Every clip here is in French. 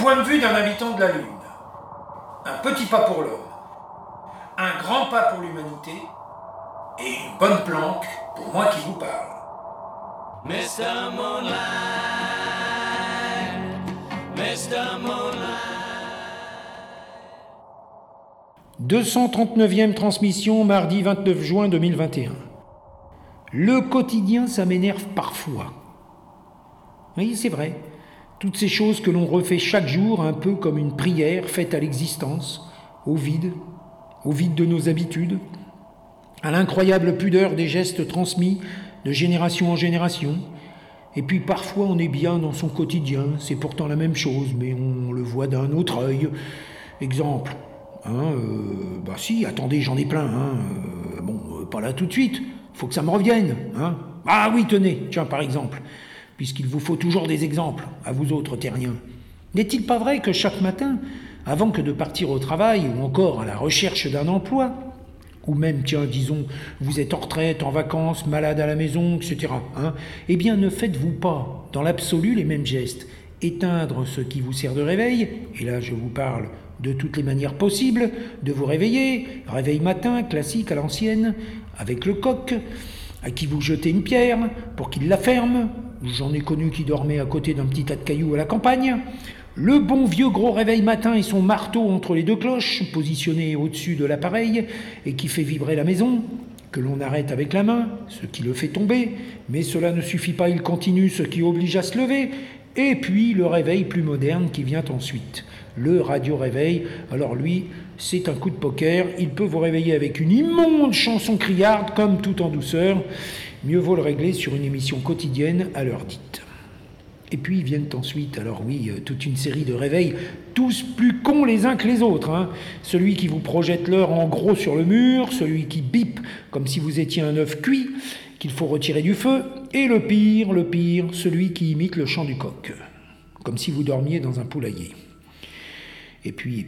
point de vue d'un habitant de la Lune. Un petit pas pour l'homme, un grand pas pour l'humanité, et une bonne planque pour moi qui vous parle. Mr. Moonlight, Mr. Moonlight. 239e transmission, mardi 29 juin 2021. Le quotidien, ça m'énerve parfois. Oui, c'est vrai. Toutes ces choses que l'on refait chaque jour, un peu comme une prière faite à l'existence, au vide de nos habitudes, à l'incroyable pudeur des gestes transmis de génération en génération. Et puis parfois on est bien dans son quotidien, c'est pourtant la même chose, mais on le voit d'un autre œil. Exemple, attendez, j'en ai plein, pas là tout de suite, faut que ça me revienne, Ah oui, tenez, tiens, par exemple, puisqu'il vous faut toujours des exemples, à vous autres terriens. N'est-il pas vrai que chaque matin, avant que de partir au travail ou encore à la recherche d'un emploi, ou même, disons, vous êtes en retraite, en vacances, malade à la maison, etc., eh bien, ne faites-vous pas, dans l'absolu, les mêmes gestes. Éteindre ce qui vous sert de réveil, et là je vous parle de toutes les manières possibles, de vous réveiller, réveil matin, classique à l'ancienne, avec le coq, à qui vous jetez une pierre pour qu'il la ferme. J'en ai connu qui dormait à côté d'un petit tas de cailloux à la campagne. Le bon vieux gros réveil matin et son marteau entre les deux cloches, positionné au-dessus de l'appareil et qui fait vibrer la maison, que l'on arrête avec la main, ce qui le fait tomber, mais cela ne suffit pas, il continue, ce qui oblige à se lever, et puis le réveil plus moderne qui vient ensuite. Le radio-réveil, alors lui, c'est un coup de poker, il peut vous réveiller avec une immonde chanson criarde, comme tout en douceur. Mieux vaut le régler sur une émission quotidienne à l'heure dite. Et puis viennent ensuite, toute une série de réveils, tous plus cons les uns que les autres. Celui qui vous projette l'heure en gros sur le mur, celui qui bip comme si vous étiez un œuf cuit, qu'il faut retirer du feu, et le pire, celui qui imite le chant du coq, comme si vous dormiez dans un poulailler. Et puis,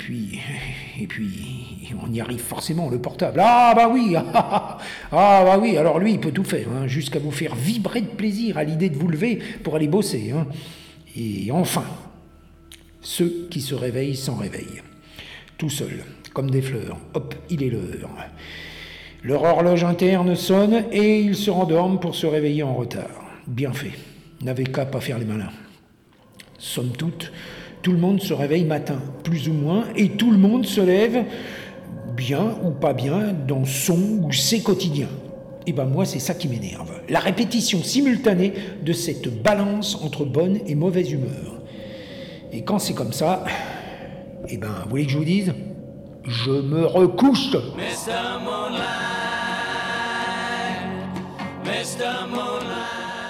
on y arrive forcément, le portable. Ah bah oui, alors lui, il peut tout faire, jusqu'à vous faire vibrer de plaisir à l'idée de vous lever pour aller bosser. Et enfin, ceux qui se réveillent sans réveil, tout seuls, comme des fleurs. Hop, il est l'heure. Leur horloge interne sonne et ils se rendorment pour se réveiller en retard. Bien fait, n'avez qu'à pas faire les malins. Somme toute, tout le monde se réveille matin, plus ou moins, et tout le monde se lève, bien ou pas bien, dans son ou ses quotidiens. Et moi, c'est ça qui m'énerve. La répétition simultanée de cette balance entre bonne et mauvaise humeur. Et quand c'est comme ça, vous voulez que je vous dise ? Je me recouche. Mr. Moonlight, Mr. Moonlight.